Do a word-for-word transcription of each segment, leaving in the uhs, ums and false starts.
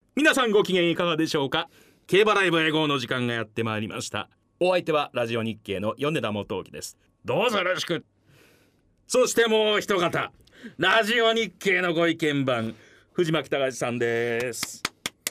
皆さんご機嫌いかがでしょうか。競馬ライブ英語の時間がやってまいりました。お相手はラジオ日経の米田元興です。どうぞよろしく。そしてもう一方、ラジオ日経のご意見番藤巻隆さんです。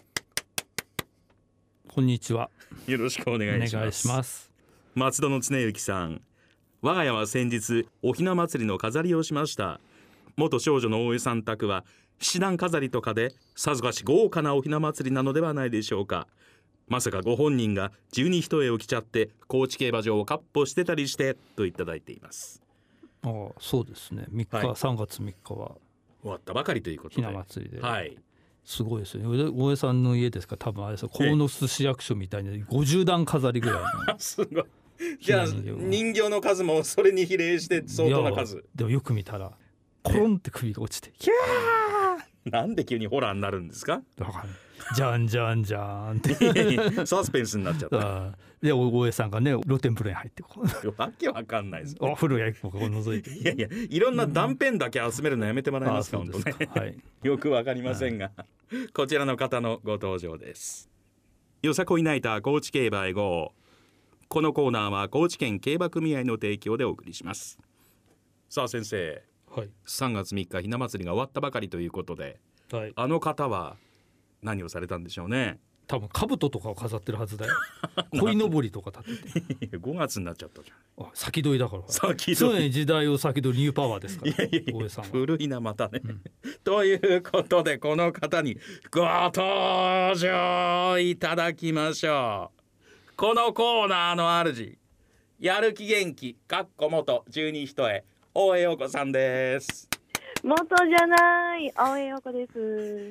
こんにちは。 よろしくお願いします。 お願いします。 松戸の常幸さん、我が家は先日おひな祭りの飾りをしました。元少女の大江さん宅は七段飾りとかでさぞかし豪華なおひな祭りなのではないでしょうか。まさかご本人が十二一重を着ちゃって高知競馬場をかっ歩してたりしてといただいています。 ああ、そうですね。みっか、はい、さんがつみっかは終わったばかりということでひな祭りで、 はい、 すごいですよね。大江さんの家ですから多分あれですよ、鴻巣市役所みたいにごじゅうだん飾りぐらいのすごい。じゃあ人形の数もそれに比例して相当な数。 でもよく見たらコロンって首が落ちて、キャーなんで急にホラーになるんですか。 だからじゃんじゃんじゃんってサスペンスになっちゃった。 で大江さんがね露天風呂に入ってこうわけわかんないです、ね、 お風呂やここ覗いていやいやいろんな断片だけ集めるのやめてもらえますか、うん、本当ね、はい、よくわかりませんが、はい、こちらの方のご登場です。よさこいナイター高知競馬へ ゴー。 このコーナーは高知県競馬組合の提供でお送りします。さあ先生、はい、さんがつみっかひな祭りが終わったばかりということで、はい、あの方は何をされたんでしょうね。 多分兜とかを飾ってるはずだよ鯉のぼりとか立っててごがつになっちゃったじゃん。 あ、先取りだから。 先取り常に時代を先取りニューパワーですから。いやいやいや、大江さんは古いなまたね、うん、ということでこの方にご登場いただきましょう。このコーナーの主、やる気元気かっこ元十二一重大江陽子さんです。 元じゃない大江陽子です。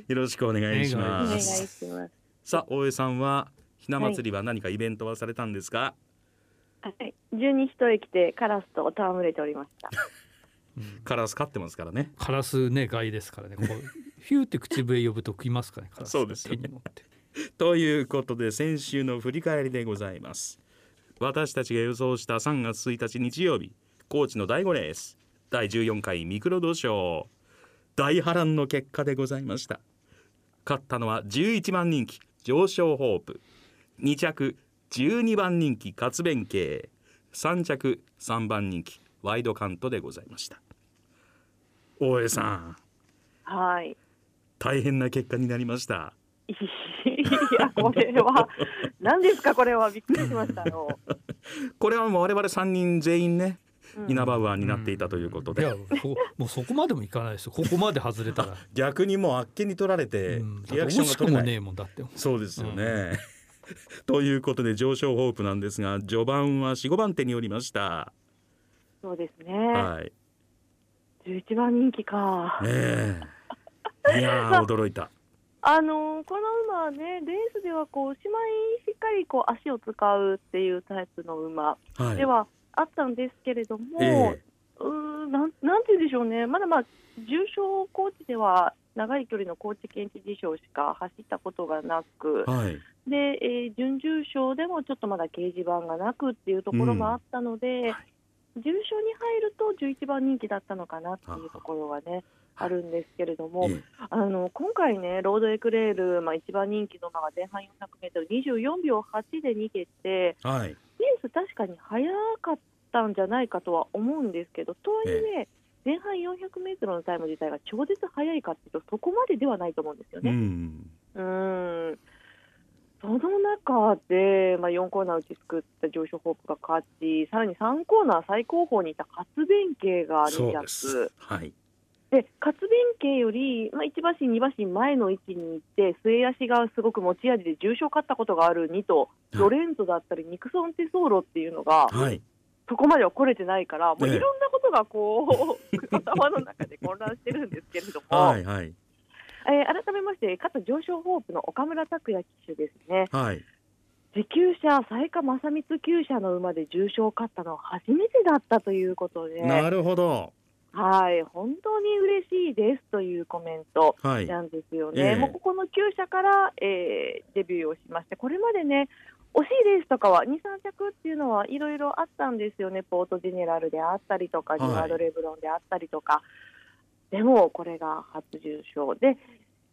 よろしくお願いします。 お願いします。 さあ大江さんはひな祭りは何かイベントはされたんですか。 はい、十二一重着てカラスと戯れておりましたカラス飼ってますからね。 カラスね、害ですからね。こうヒューって口笛呼ぶと食いますからね、カラス。 そうですよね。 手に持ってということで先週の振り返りでございます。私たちが予想したさんがつついたち日曜日、高知のだいごレースだいじゅうよんかいミクロド賞、大波乱の結果でございました。勝ったのはじゅういちばん人気上昇ホープ、に着じゅうにばん人気活弁慶、さん着さんばん人気ワイドカントでございました。大江さん、 はい、 大変な結果になりました。 いやこれは何ですか。これはびっくりしましたよこれはもう我々さんにん全員ね、イナバウアーになっていたということで、 うん、いやもうそこまでもいかないですよ。ここまで外れたら逆にもうあっけに取られて、うん、リアクションが取れない。 惜しくもねえもんだって。 そうですよね、うん、ということで上昇ホープなんですが序盤は よん、ごばん手によりました。 そうですね、 はい、 じゅういちばん人気か、 ねえいや驚いた。 あのー、この馬はね、レースではこうしまいしっかりこう足を使うっていうタイプの馬ではあったんですけれども、はい、えー、うー なん、なんて言うんでしょうね、まだまあ重賞高地では長い距離の高知県知事賞しか走ったことがなく、はい、で、えー、準重賞でもちょっとまだ掲示板がなくっていうところもあったので、うん、はい、重賞に入るとじゅういちばん人気だったのかなっていうところはねあるんですけれども、あの今回ねロードエクレール、まあ、一番人気の馬が前半よんひゃくメートルにじゅうよんびょうはちで逃げて、はい、レース確かに速かったんじゃないかとは思うんですけど、とはいえ前半よんひゃくメートルのタイム自体が超絶速いかっていうとそこまでではないと思うんですよね。うん、うーんその中で、まあ、よんコーナー打ち作った上昇ホープが勝ち、さらにさんコーナー最後方にいた活弁慶がに着、はい、で活弁慶より、まあ、いち馬身に馬身前の位置にいて末脚がすごく持ち味で重賞勝ったことがあるにと、ロレンゾだったりニクソンテソーロっていうのが、はい、そこまでは来れてないから、もういろんなことがこう、ね、頭の中で混乱してるんですけれども、はいはい、えー、改めまして勝った上昇ホープの岡村拓也騎手ですね、はい、持久者雑賀正光厩舎の馬で重賞を勝ったのは初めてだったということで、 なるほど、 はい、本当に嬉しいですというコメントなんですよね、はい、えー、もうここの厩舎から、えー、デビューをしまして、これまでね惜しいレースとかはに、さん着っていうのはいろいろあったんですよね。ポートジェネラルであったりとか、はい、ジュワードレブロンであったりとか、でもこれが初重賞で、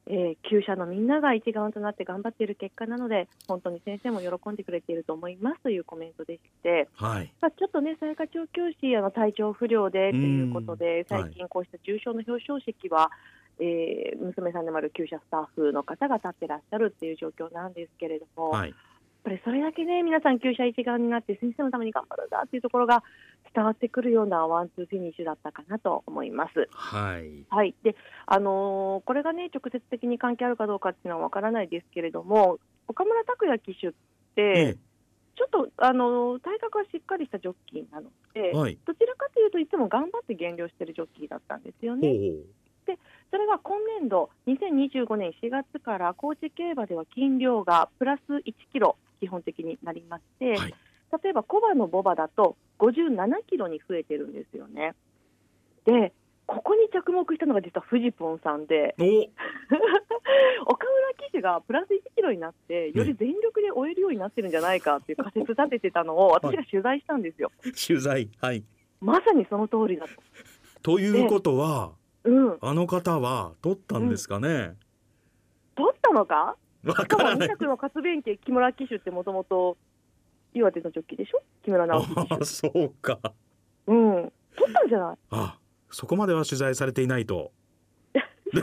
えー、厩舎のみんなが一丸となって頑張っている結果なので、本当に先生も喜んでくれていると思いますというコメントでして、 はい、 まあ、ちょっとね、雑賀調教師あの体調不良でということで、最近こうした重症の表彰式は、えー、娘さんでもある厩舎スタッフの方が立ってらっしゃるっていう状況なんですけれども、はい、やっぱりそれだけね、皆さん厩舎一丸になって先生のために頑張るんだっていうところが伝わってくるようなワンツーフィニッシュだったかなと思います。 はい、 はい、であのー、これがね直接的に関係あるかどうかっていうのはわからないですけれども、岡村拓也騎手って、ええ、ちょっとあのー、体格はしっかりしたジョッキーなので、はい、どちらかというといつも頑張って減量してるジョッキーだったんですよね。でそれが今年度にせんにじゅうごねんしがつから高知競馬では斤量がプラスいちキロ基本的になりまして、はい、例えばコバのボバだとごじゅうななキロに増えてるんですよね。でここに着目したのが実はフジポンさんで岡村騎手がプラスいちキロになってより全力で追えるようになってるんじゃないかっていう仮説立ててたのを私が取材したんですよ。 はい、取材、はい、 まさにその通りだと。 ということは、うん、あの方は取ったんですかね、うん、 取ったのか。 わからない。 にひゃくの活弁慶木村騎手ってもともと岩手のジョッキーでしょ、木村直樹騎手。 あ、そうか。 うん、取ったんじゃない。 あ、そこまでは取材されていないと、 うん、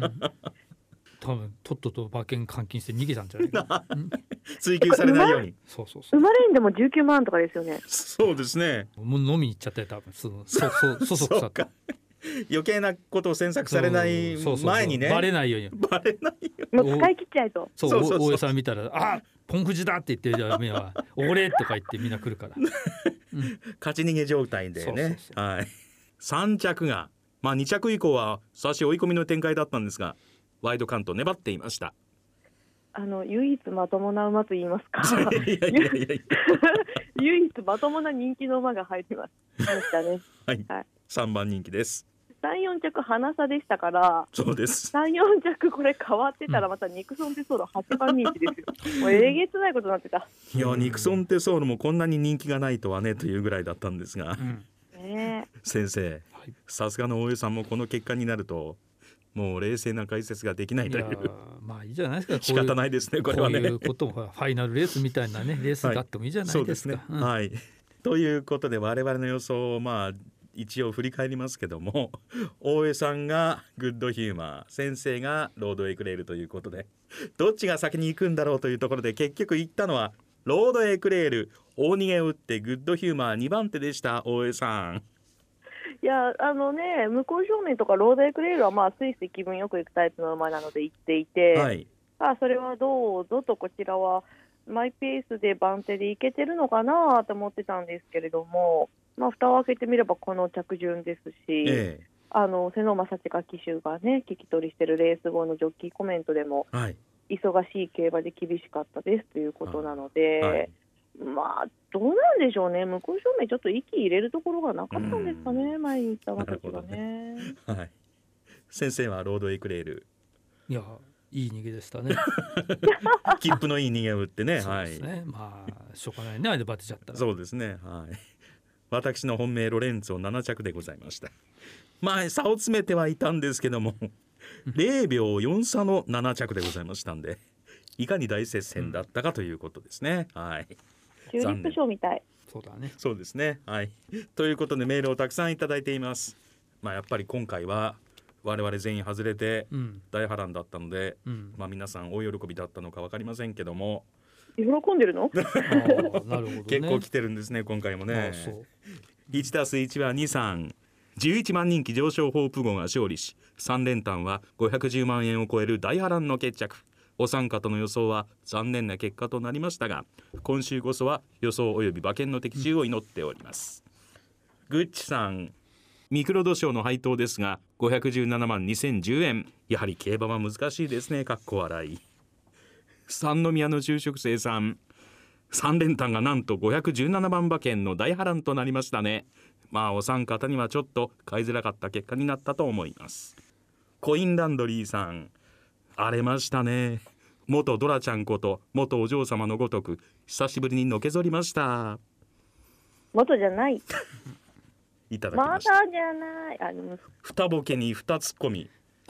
多分とっとと馬券換金して逃げたんじゃないかな、うん、 追求されないように。 そうそうそう、 生まれんでもじゅうきゅうまんとかですよね。 そうですね。 もう飲みに行っちゃって多分そそそそそくさと余計なことを詮索されない前にね、 バレないようにバレないようにもう使い切っちゃえと。 そうそうそうそう、大江さん見たらあポンフジだって言ってじゃあみんな俺とか言ってみんな来るから、うん、 勝ち逃げ状態でね。そうそうそう、はい、さん着が、まあ、に着以降は差し追い込みの展開だったんですがワイドカウント粘っていました。 あの唯一まともな馬と言いますかいやいやいやいや唯一まともな人気の馬が入りましたね。 はい、はい、さんばん人気です。 さん、よん着花差でしたから。 そうです。 さん、よん着これ変わってたらまたニクソンテソールはちばん人気ですよ。もうえげつないことになってた。 いやニクソンテソールもこんなに人気がないとはねというぐらいだったんですが、うんね、先生、さすがの大江さんもこの結果になるともう冷静な解説ができないという。いやまあいいじゃないですか。 仕方ないですねこれはね。 こういうこともファイナルレースみたいなねレースがあってもいいじゃないですか。はい、そうですね、うん、 はい、ということで我々の予想をまあ一応振り返りますけども、大江さんがグッドヒューマー、先生がロードエクレールということでどっちが先に行くんだろうというところで結局行ったのはロードエクレール、大逃げを打ってグッドヒューマーにばん手でした。大江さん。 いやあのね、向こう正面とかロードエクレールはまあスイスで気分よく行くタイプの馬なので行っていて、はい、あそれはどうぞとこちらはマイペースで番手で行けてるのかなと思ってたんですけれども、まあ、蓋を開けてみればこの着順ですし、ええ、あの瀬野正親騎手がね聞き取りしてるレース後のジョッキーコメントでも、はい、忙しい競馬で厳しかったですということなので、はい、まあどうなんでしょうね。向こう正面ちょっと息入れるところがなかったんですかね、前に行った馬たちがね。 はい、先生はロードエクレール。 いやいい逃げでしたね切符のいい逃げを打ってね。 そうですね、はい、まあしょうがないね、あれでバテちゃったら。 そうですね、はい、私の本命ロレンツォなな着でございました。まあ差を詰めてはいたんですけどもれいびょうよん差のなな着でございましたんで、いかに大接戦だったかということですね、うん、はい、 チューリップ賞みたい。 そうだね。 そうですね、はい、ということでメールをたくさんいただいています。まあやっぱり今回は我々全員外れて大波乱だったので、うん、まあ皆さん大喜びだったのか分かりませんけども、 喜んでるのなるほど、ね、 結構来てるんですね今回もね。いちたすいちはに、さん、じゅういちばん人気上昇ホープ号が勝利し、さん連単はごひゃくじゅうまんえんを超える大波乱の決着。お三方の予想は残念な結果となりましたが、今週こそは予想及び馬券の的中を祈っております、うん、グッチさん、ミクロド賞の配当ですがごひゃくじゅうななまんにせんじゅうえん。やはり競馬は難しいですね、かっこ笑い。三宮の就職生さん、さん連単がなんとごひゃくじゅうななばん馬券の大波乱となりましたね。まあお三方にはちょっと買いづらかった結果になったと思います。コインランドリーさん、荒れましたね。元ドラちゃんこと元お嬢様のごとく久しぶりにのけぞりました。 元じゃないいただきました。 まだじゃない。あの二ボケに二ツッコミ。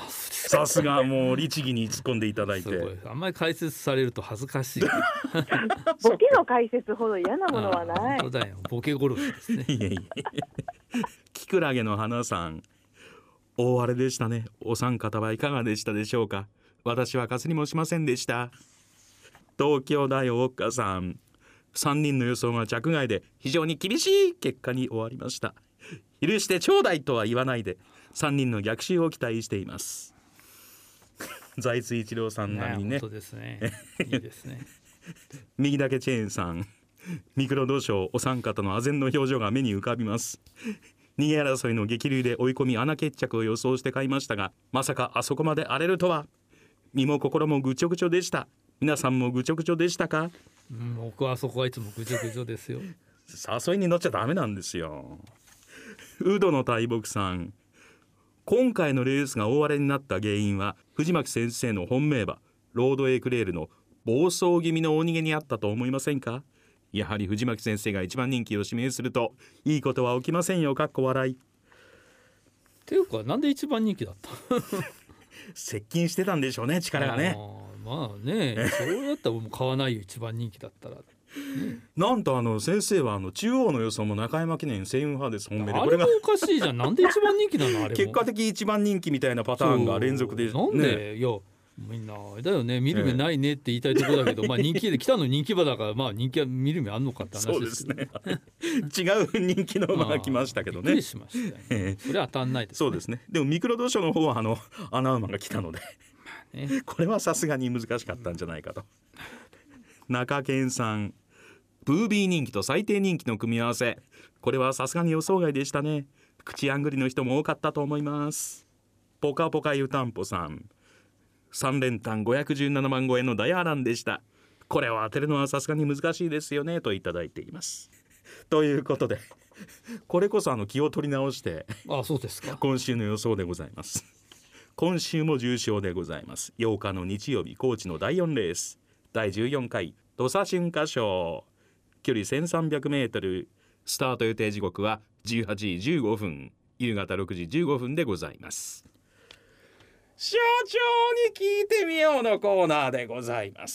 さすがもう律儀に突っ込んでいただいて、 すごい。あんまり解説されると恥ずかしい。 ボケの解説ほど嫌なものはない。 本当だよ、ボケ殺しですね。 いえいえキクラゲの花さん、大荒れでしたね。お三方はいかがでしたでしょうか。私はかすりもしませんでした。東京大おっかさん、さんにんの予想が着外で非常に厳しい結果に終わりました。許してちょうだいとは言わないでさんにんの逆襲を期待しています。財津一郎さん並みにね。 本当ですね。いいですね。 右だけチェーンさん、ミクロ土壌お三方の唖然の表情が目に浮かびます。逃げ争いの激流で追い込み穴決着を予想して買いましたが、まさかあそこまで荒れるとは。身も心もぐちょぐちょでした。皆さんもぐちょぐちょでしたか。 うん、僕はそこはいつもぐちょぐちょですよ。 誘いに乗っちゃダメなんですよ。ウドの大木さん、今回のレースが大荒れになった原因は藤巻先生の本命馬ロードエクレールの暴走気味の大逃げにあったと思いませんか。やはり藤巻先生が一番人気を指名するといいことは起きませんよ。かっこ笑い。 っていうかなんで一番人気だった。 接近してたんでしょうね、力がね。 まあね、そうだったらもう買わないよ、一番人気だったら。 なんとあの先生はあの中央の予想も中山記念星雲派です。本命であれもおかしいじゃん。なんで一番人気なのあれも。 結果的一番人気みたいなパターンが連続で、ね、 なんで、いやみんなあれだよね、見る目ないねって言いたいところだけど、ええ、まあ人気で来たの人気馬だから、まあ人気は見る目あんのかって話ですけど。そうですね。違う人気の馬が来ましたけどね。 びっくりしましたよね。ええ、それは当たんないですね。 そうですね。でもミクロ土壌の方はあの穴馬が来たので、まあね、これはさすがに難しかったんじゃないかと。中堅さん、ブービー人気と最低人気の組み合わせ、これはさすがに予想外でしたね。口あんぐりの人も多かったと思います。ポカポカ湯たんぽさん、さん連単ごひゃくじゅうななまん超えの大波乱でした。これを当てるのはさすがに難しいですよねといただいています。ということでこれこそあの気を取り直して、 あ、そうですか。 今週の予想でございます。今週も重賞でございます。ようかの日曜日、高知のだいよんレースだいじゅうよん回土佐春夏賞、距離せんさんびゃくメートル、スタート予定時刻はじゅうはちじじゅうごふん、夕方ろくじじゅうごふんでございます。所長に聞いてみようのコーナーでございます。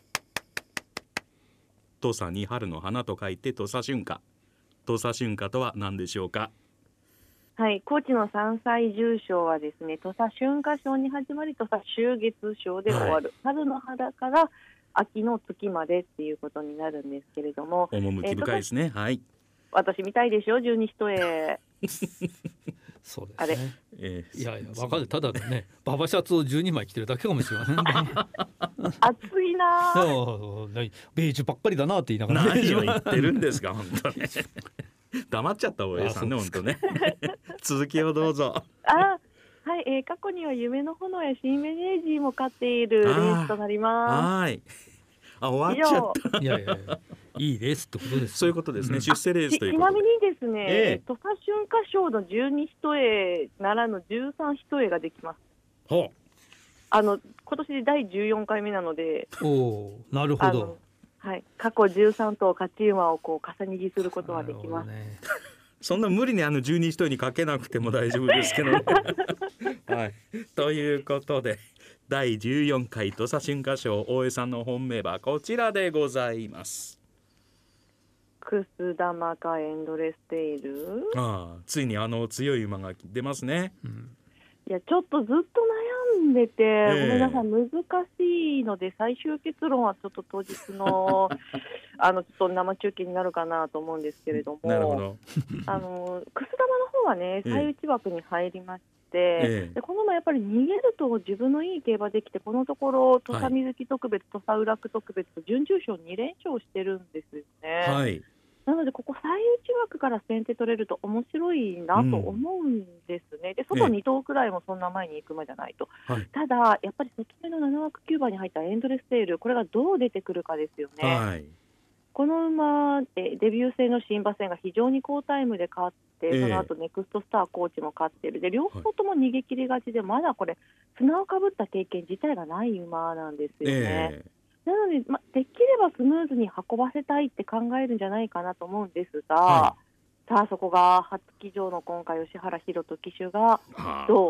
土佐に春の花と書いて土佐春夏。土佐春夏とは何でしょうか。 はい、高知の山菜重賞はですね、土佐春夏賞に始まり土佐秋月賞で終わる、はい、春の花から秋の月までっていうことになるんですけれども、 趣深いですね、えー、はい。 私みたいでしょ、十二一重。 そうですね。 あれ、 えー、いやいや分かる、ただねババシャツをじゅうにまい着てるだけかもしれません。 暑いな。 ベージュばっかりだなって言いながら、 ね、何を言ってるんですか本当に。黙っちゃった方がいいさんね、本当ね。続きをどうぞ。 あ、はい、えー、過去には夢の炎や新メネージーも勝っているレースとなります。 はい。あ、終わっちゃった。 いやいやいや、いいレースってことです。 そういうことですね、うん、出世レースということで。ちなみにですね、 えー、 土佐春夏賞の十二一重ならぬ十三一重ができます。 ほう。 あの今年でだいじゅうよんかいめなので。 おー、なるほど。 はい、過去じゅうさん頭勝ち馬をこう重ね着することができます。 ね、 そんな無理にあの十二一重にかけなくても大丈夫ですけど、ね。はい。ということでだいじゅうよん回土佐春夏賞、大江さんの本命はこちらでございます。 くす玉かエンドレステイル。 ああ、ついにあの強い馬が出ますね。うん、 いやちょっとずっと悩んでて、えー、ごめんなさい、難しいので最終結論はちょっと当日のあのちょっと生中継になるかなと思うんですけれども、 なるほど。 あのくす玉の方はね最内枠に入りまして、えー、でこの馬やっぱり逃げると自分のいい競馬できて、このところ土佐水木特別、はい、土佐浦久特別と準重賞に連勝してるんですよね。 はい。 なのでここ最内枠から先手取れると面白いなと思うんですね。うん、で外に頭くらいもそんな前に行く馬じゃないと、はい、ただやっぱり外目のなな枠きゅうばんに入ったエンドレステール、これがどう出てくるかですよね。はい、この馬デビュー戦の新馬戦が非常に好タイムで勝って、えー、その後ネクストスターコーチも勝っている。で両方とも逃げ切り勝ちで、まだこれ砂をかぶった経験自体がない馬なんですよね。えーなので、ま、できればスムーズに運ばせたいって考えるんじゃないかなと思うんですが、はい、さあそこが初騎乗の今回吉原弘人騎手がどう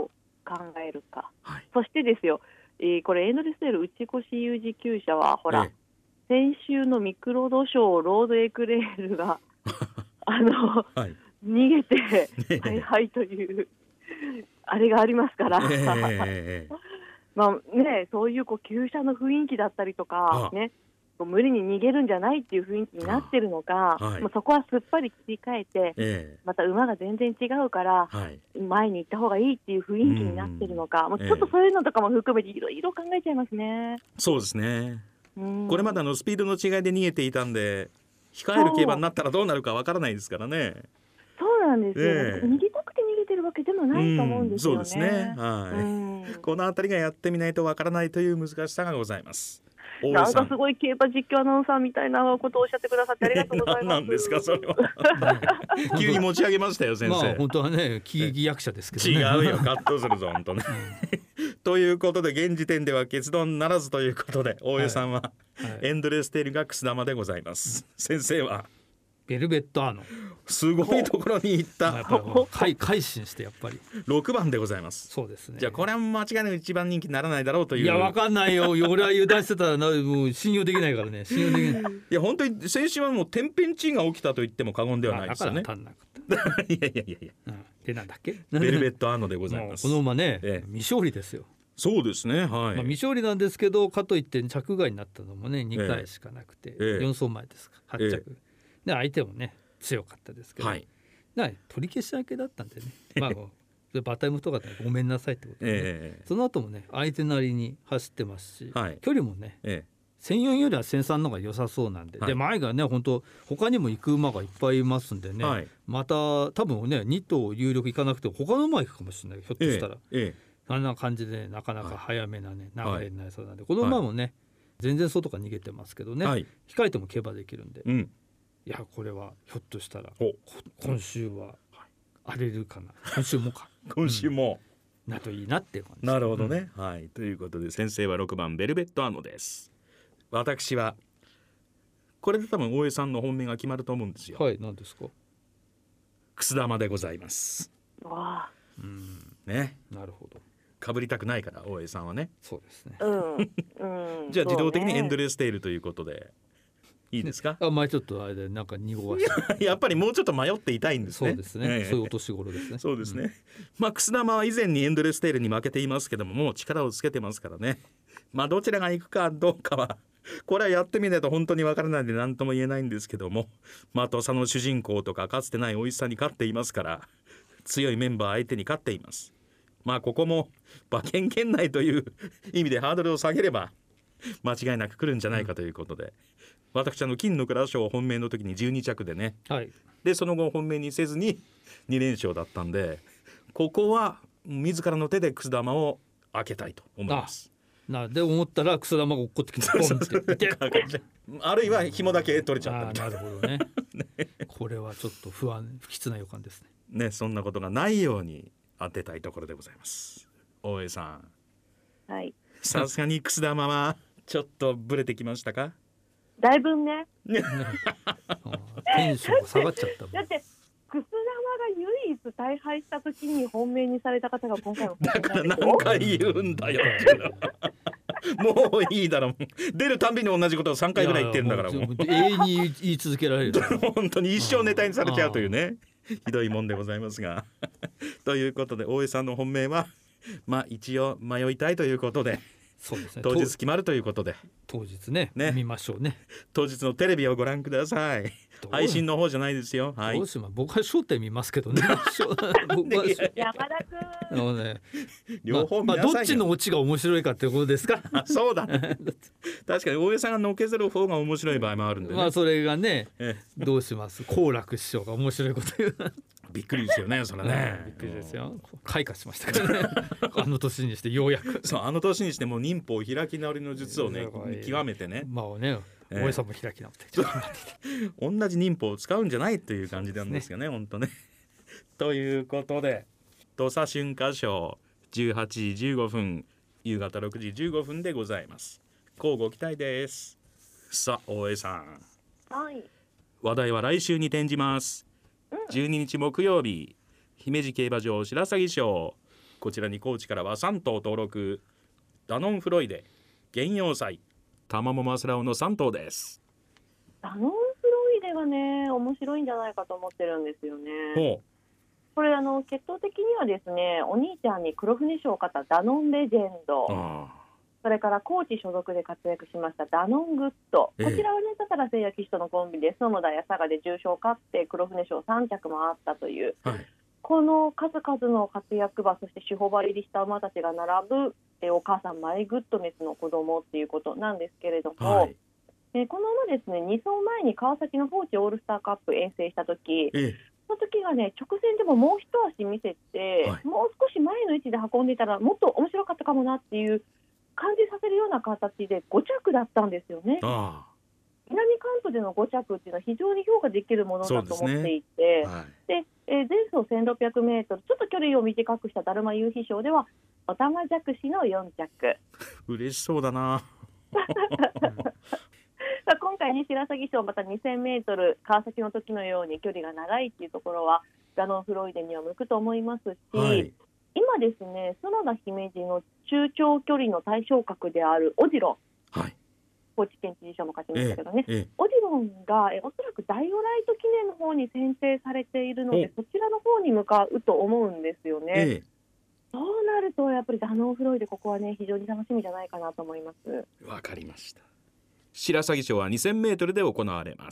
考えるか、 はい、 そしてですよ、えー、これエンドレステール打ち越し有事厩舎はほら、ええ、先週のミクロドショーロードエクレールがあの、はい、逃げてはいはいというあれがありますから、えーまあね、そういうこう厩舎の雰囲気だったりとか、ね、無理に逃げるんじゃないっていう雰囲気になってるのか、はい、もうそこはすっぱり切り替えて、えー、また馬が全然違うから、はい、前に行った方がいいっていう雰囲気になってるのか、もうちょっとそういうのとかも含めていろいろ考えちゃいますね。 そうですね、これまでのスピードの違いで逃げていたんで、控える競馬になったらどうなるかわからないですからね。 そうなんですよ、えー、逃げたくて逃げてるわけでもないと思うんですよね。 そうですね、はい、このあたりがやってみないとわからないという難しさがございます。 なんかすごい競馬実況アナウンサーみたいなことをおっしゃってくださってありがとうございます。 何なんですかそれは急に持ち上げましたよ先生。 まあ本当はね喜劇役者ですけどね。 違うよ、カットするぞ本当ねということで現時点では結論ならずということで、大江さんは、はいはい、エンドレステールがくす玉でございます。先生はベルベットアーノ、 すごいところに行った。 やっぱり改心してやっぱりろくばんでございます。 そうですね。 じゃあこれは間違いなく一番人気にならないだろうという。 いやわかんないよ俺は油断してたらなもう信用できないからね信用できない。いや本当に先週はもう天変地異が起きたと言っても過言ではないですよね。 だから足んなかったいやいやいやいや、うん、 でなんだっけベルベットアーノでございます。 この馬ね、ええ、未勝利ですよ。 そうですね、はい、まあ、未勝利なんですけどかといって着外になったのもねにかいしかなくて、ええ、よん走前ですかはち着、ええ、で相手もね強かったですけど、はい、取り消し明けだったんでねまあバタイムとかでごめんなさいってことで、ねええ、その後もね相手なりに走ってますし、はい、距離もね、ええ、せんよんよりはせんさんの方が良さそうなんで、はい、で前がね本当他にも行く馬がいっぱいいますんでね、はい、また多分ねに頭有力行かなくても他の馬行くかもしれないひょっとしたら、ええええ、あんな感じで、ね、なかなか早めなね、はい、流れになりそうなんで、この馬もね、はい、全然外から逃げてますけどね、はい、控えても競馬できるんで、うん、いやこれはひょっとしたら今週は荒れるかな、今週もか今週も、 うん、なといいなっていう感じ。 なるほどね、うん、はい、ということで先生はろくばんベルベットアーノです。私はこれで多分大江さんの本命が決まると思うんですよ。 はい、何ですか。 くす玉でございます。 わあ、 うんね、 なるほど。 かぶりたくないから大江さんはね。 そうですね、 うんうん、 じゃあ自動的にエンドレステールということでいいですか。 あ、前ちょっとあれでなんか濁わしてやっぱりもうちょっと迷っていたいんですね。 そうですね、ええ、そういうお年頃ですね。 そうですね、うん、まあくす玉は以前にエンドレステールに負けていますけども、もう力をつけてますからね。まあどちらが行くかどうかはこれはやってみないと本当にわからないんで何とも言えないんですけども、まあ土佐の主人公とかかつてない美味しさに勝っていますから、強いメンバー相手に勝っています。まあここも馬券圏内という意味でハードルを下げれば間違いなく来るんじゃないかということで、うん、私あの金の蔵賞本命の時にじゅうに着でね、はい、でその後本命にせずにに連勝だったんで、ここは自らの手でくす玉を開けたいと思います。 なで思ったらくす玉が落っこってきてポンってあるいは紐だけ取れちゃったみたいな。 なるほどねね、これはちょっと不安不吉な予感ですね。 ね、そんなことがないように当てたいところでございます。大江さん、 はい、 さすがにくす玉はちょっとブレてきましたか。 だいぶねテンションが下がっちゃったもん。 だってくす玉が唯一大敗した時に本命にされた方が今回のだから何回言うんだよもういいだろう、出るたんびに同じことをさんかいぐらい言ってるんだから、もう永遠に言い続けられる本当に一生ネタにされちゃうというね、ひどいもんでございますがということで大江さんの本命はまあ一応迷いたいということで、 そうですね、 当日決まるということで当日 ね, ね見ましょうね。 当日のテレビをご覧ください。配信の方じゃないですよ。はい、 どうしま僕は焦点見ますけどね僕は山田君ね、 両方見なさいよ、 まあ、どっちのオチが面白いかっていうことですかそうだ、ね、確かに大江さんがのけずる方が面白い場合もあるんでね、 まあそれがねどうします好楽師匠が面白いこと言うびっくりですよねそれね、 びっくりですよ。開花しましたからねあの年にしてようやくそうあの年にしてもう忍法開き直りの術をね極めてね、 まあね大江さんも開き直って同じ忍法を使うんじゃないという感じなんですよね、本当ねということで土佐春夏賞じゅうはちじじゅうごふん夕方ろくじじゅうごふんでございます。乞うご期待です。さあ大江さん、 はい、 話題は来週に転じます、うん、じゅうににち木曜日姫路競馬場白鷺賞こちらに高知からはさん頭登録。ダノンフロイデ、原葉祭、タマモマスラオのさん頭です。 ダノンフロイデがね面白いんじゃないかと思ってるんですよね。ほう。これあの血統的にはですね、お兄ちゃんに黒船賞を勝ったダノンレジェンド、それから高知所属で活躍しましたダノングッド、こちらはね田原聖也騎手とのコンビで園田や佐賀で重賞を勝って黒船賞さん着もあったという、はい、この数々の活躍馬、そして主砲張りにした馬たちが並ぶえお母さんマイグッドネスの子供っていうことなんですけれども、はい、えこの馬ですね、に走前に川崎の高知オールスターカップ遠征した時、ええ、その時がね直線でももう一足見せて、はい、もう少し前の位置で運んでいたらもっと面白かったかもなっていう感じさせるような形でご着だったんですよね。あ南関東でのご着っていうのは非常に評価できるものだと思っていて、で、ねはいでえー、前走せんろっぴゃくメートルちょっと距離を短くしただるま夕日賞ではおたまじゃくしのよん着嬉しそうだな今回に白鷺賞またにせんメートル川崎の時のように距離が長いっていうところはダノンフロイデには向くと思いますし、はい、今ですね園田姫路の中長距離の対象格であるオジロン、はい、高知県知事賞も勝ちましたけどね、ええええ、オジロンがえおそらく大オライト記念の方に選定されているのでそちらの方に向かうと思うんですよね、ええ、そうなるとやっぱりダノンフロイデここはね非常に楽しみじゃないかなと思います。 わかりました。白鷺賞はにせんメートルで行われます。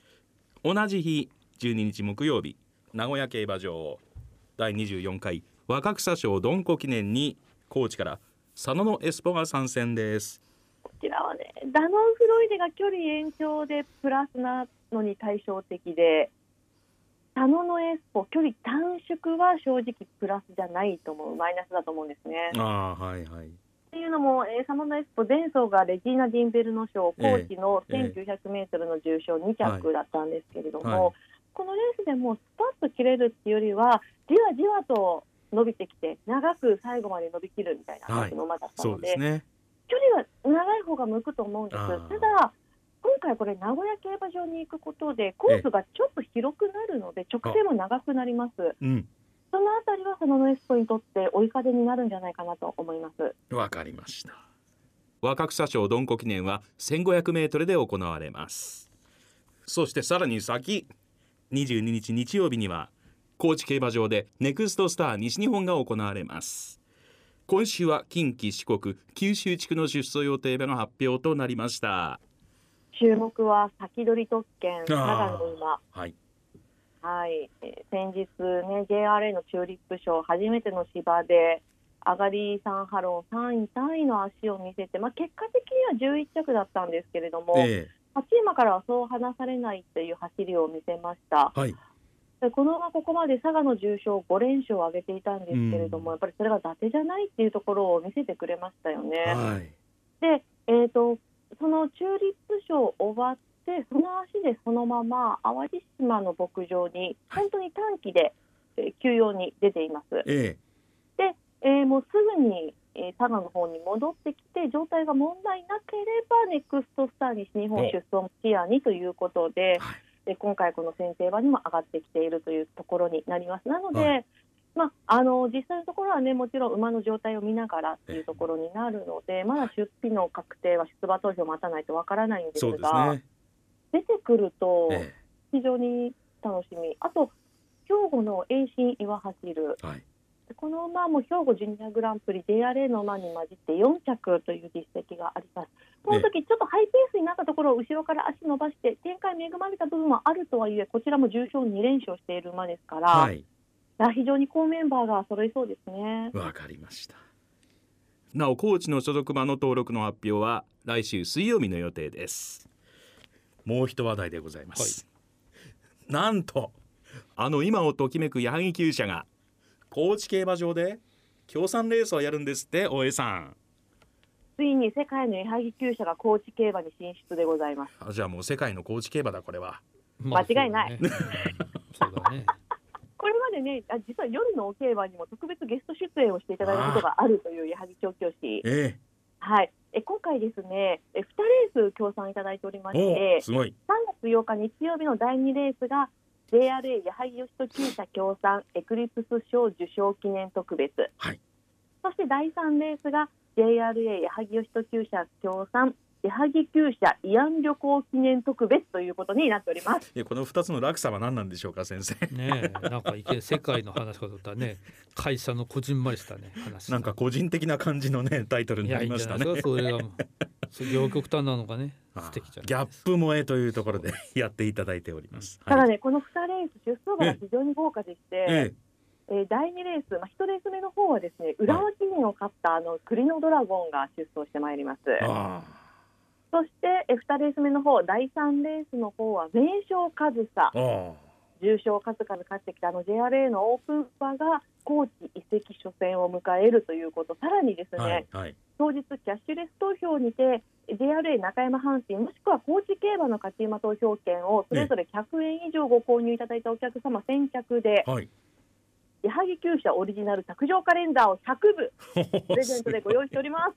同じ日じゅうににち木曜日、名古屋競馬場だいにじゅうよんかい若草賞どんこ記念に高知から佐野のエスポが参戦です。 こちらはねダノンフロイデが距離延長でプラスなのに対照的で、佐野のエスポ距離短縮は正直プラスじゃないと思う、マイナスだと思うんですね。 あ、はいはい、 っていうのも、えー、佐野のエスポ前走がレジーナ・ディンベルノ賞高知のせんきゅうひゃくメートルの重賞に着だったんですけれども、はいはい、このレースでもスパッと切れるっていうよりはじわじわと伸びてきて長く最後まで伸びきるみたいな感じの馬だったので、はい、そうですね、距離は長い方が向くと思うんです。ただ今回これ名古屋競馬場に行くことでコースがちょっと広くなるので直線も長くなります、うん、そのあたりは佐野のエスポにとって追い風になるんじゃないかなと思います。 わかりました。若草賞どんこ記念はせんごひゃくメートルで行われます。そしてさらに先にじゅうににち日曜日には高知競馬場でネクストスター西日本が行われます。今週は近畿四国九州地区の出走予定馬の発表となりました。 注目は先取り特権佐賀の馬、はいはい、えー、先日、ね、ジェイアールエー のチューリップ賞初めての芝で上がりサンハロンさんいタイの足を見せて、まあ、結果的にはじゅういっ着だったんですけれども、えー、はち馬からはそう離されないという走りを見せました、はい、でこの馬ここまで佐賀の重賞ご連勝を挙げていたんですけれども、やっぱりそれが伊達じゃないっていうところを見せてくれましたよね、はい、で、えーとそのチューリップ賞終わってその足でそのまま淡路島の牧場に本当に短期で、はい、休養に出ています、ええでえー、もうすぐに、えー、佐賀の方に戻ってきて状態が問題なければネクストスター西日本出走も視野にということで、はい、で今回この選定馬にも上がってきているというところになります。なので、はい、まあ、あの実際のところはねもちろん馬の状態を見ながらというところになるので、まだ出費の確定は出馬投票を待たないとわからないんですが、ね、出てくると非常に楽しみ。あと兵庫の栄新岩走る、はい、この馬も兵庫ジュニアグランプリ ジェイアールエー の馬に混じってよん着という実績があります。この時ちょっとハイペースになったところを後ろから足伸ばして展開恵まれた部分はあるとはいえこちらも重賞に連勝している馬ですから、はい、非常に好メンバーが揃いそうですね。 わかりました。なお高知の所属馬の登録の発表は来週水曜日の予定です。もう一話題でございます、はい、なんとあの今をときめく矢作厩舎が高知競馬場で協賛レースをやるんですって。大江さん、 ついに世界の矢作厩舎が高知競馬に進出でございます。 あ、じゃあもう世界の高知競馬だこれは、 まあ、間違いない、 そうだねそうだねこれまでね、実は夜のお競馬にも特別ゲスト出演をしていただいたことがあるという矢作調教師、えーはい、え今回ですねえにレース協賛いただいておりまして、すごいさんがつようか日曜日のだいにレースが ジェイアールエー 矢作義人厩舎協賛エクリプス賞受賞記念特別、はい、 そしてだいさんレースが ジェイアールエー 矢作吉人厩舎協賛矢作厩舎慰安旅行記念特別ということになっております。 いや、このふたつの落差は何なんでしょうか先生。 ねえ、なんかいけ世界の話かと思ったらね、会社のこじんまりしたね話。 なんか個人的な感じのねタイトルになりましたね。 いやいいんじゃないですか、それが両極端なのがね素敵じゃないですか。 ギャップ萌えというところでやっていただいております。 ただね、このにレース出走馬が非常に豪華でして、えええー、だいにレース、まあ、いちレース目の方はですね、浦和記念を勝ったあの栗のドラゴンが出走してまいります。あ、そしてにレース目の方、だいさんレースの方は名将上総、重賞数々勝ってきたあの ジェイアールエー のオープン馬が高知移籍初戦を迎えるということ、さらにですね、はいはい、当日キャッシュレス投票にて ジェイアールエー 中山阪神もしくは高知競馬の勝ち馬投票券をそれぞれひゃくえん以上ご購入いただいたお客様先着で、はい、矢作厩舎オリジナル卓上カレンダーをひゃくぶプレゼントでご用意しております。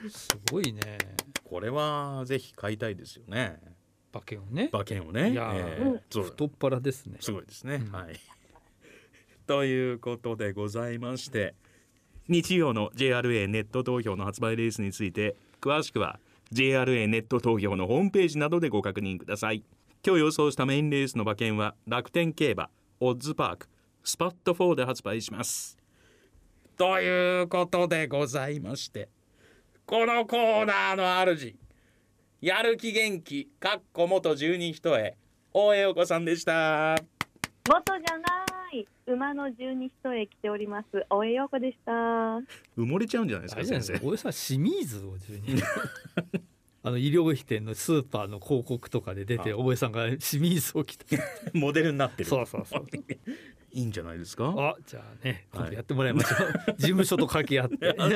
すごいね。 これはぜひ買いたいですよね。 馬券をね。 馬券をね。いや、 えー、太っ腹ですね。 すごいですね。うん、はい。ということでございまして、日曜の ジェイアールエー ネット投票の発売レースについて詳しくは ジェイアールエー ネット投票のホームページなどでご確認ください。今日予想したメインレースの馬券は楽天競馬、オッズパーク、スパットフォーで発売します。ということでございまして、このコーナーの主、やる気元気かっこ元十二人へ大江陽子さんでした。 元じゃない馬の十二人へ来ております大江陽子でした。 埋もれちゃうんじゃないですか先生。 大江さん清水を十二あの医療費店のスーパーの広告とかで出て、大江さんが清水を着たモデルになってる。 そうそうそういいんじゃないですか。 あ、じゃあね、今度やってもらいましょう、はい、事務所と掛け合って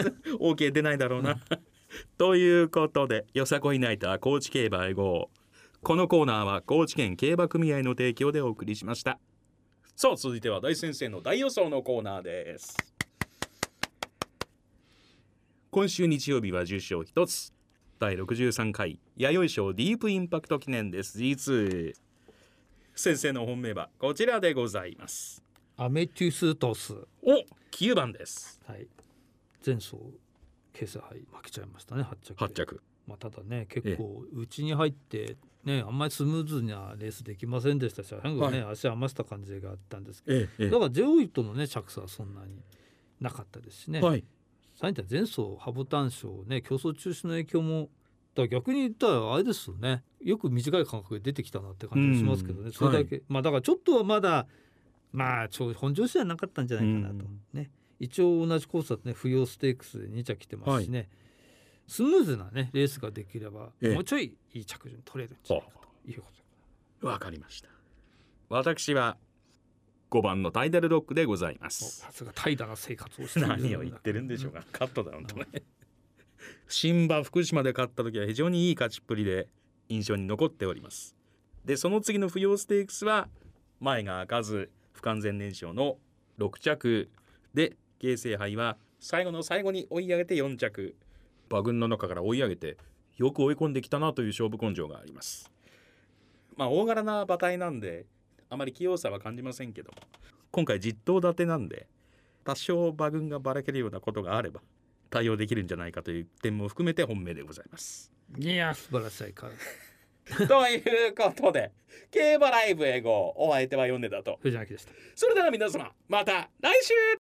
OK 出ないだろうなということで、よさこいナイター高知競馬へ号、このコーナーは高知県競馬組合の提供でお送りしました。さあ続いては大先生の大予想のコーナーです。今週日曜日はじゅっ勝ひとつ、だいろくじゅうさんかい弥生賞ディープインパクト記念です。 ジーツー 先生の本命はこちらでございます。 アメテュストス、 お、きゅうばんです。 はい、前走形成杯負けちゃいましたね。はち着はち着、 まあ、ただね結構内に入ってね、あんまりスムーズなレースできませんでしたし、最後ね、はい、足余した感じがあったんですけど、ええ、だからジェオイとのね着差はそんなになかったですしね、はい、さらに前走ハボタン賞ね競争中止の影響も、だから逆に言ったらあれですよね、よく短い間隔で出てきたなって感じがしますけどね、それだけ、はい、まあだからちょっとはまだまあ本調子じゃなかったんじゃないかなと、ね、一応同じコースだとね扶養ステークスでに着来てますしね、はい、スムーズなねレースができれば、ええ、もうちょいいい着順取れるんじゃないかということで、 わかりました。私はごばんのタイダルドッグでございます。 さすが怠惰な生活をしている。 何を言ってるんでしょうか、うん、カットだ本当ね新馬福島で勝った時は非常にいい勝ちっぷりで印象に残っております。でその次の扶養ステークスは前が開かず不完全燃焼のろく着で、京成杯は最後の最後に追い上げてよん着、馬群の中から追い上げてよく追い込んできたなという勝負根性があります。まあ大柄な馬体なんであまり器用さは感じませんけども、今回実頭立てなんで多少馬群がばらけるようなことがあれば対応できるんじゃないかという点も含めて本命でございます。 いや素晴らしいからということで競馬ライブへごお相手はヨネだと藤巻でした。 それでは皆様また来週。